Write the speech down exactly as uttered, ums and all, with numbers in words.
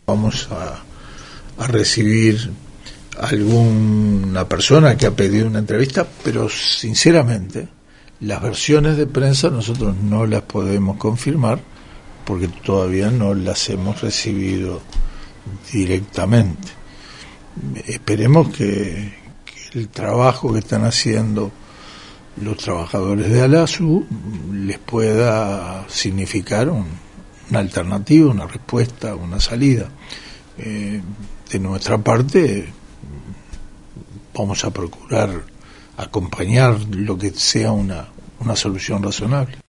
Vamos a, a recibir a alguna persona que ha pedido una entrevista, pero sinceramente las versiones de prensa nosotros no las podemos confirmar porque todavía no las hemos recibido directamente. Esperemos que, que el trabajo que están haciendo los trabajadores de ALASU les pueda significar un, una alternativa, una respuesta, una salida. Eh, de nuestra parte vamos a procurar acompañar lo que sea una, una solución razonable.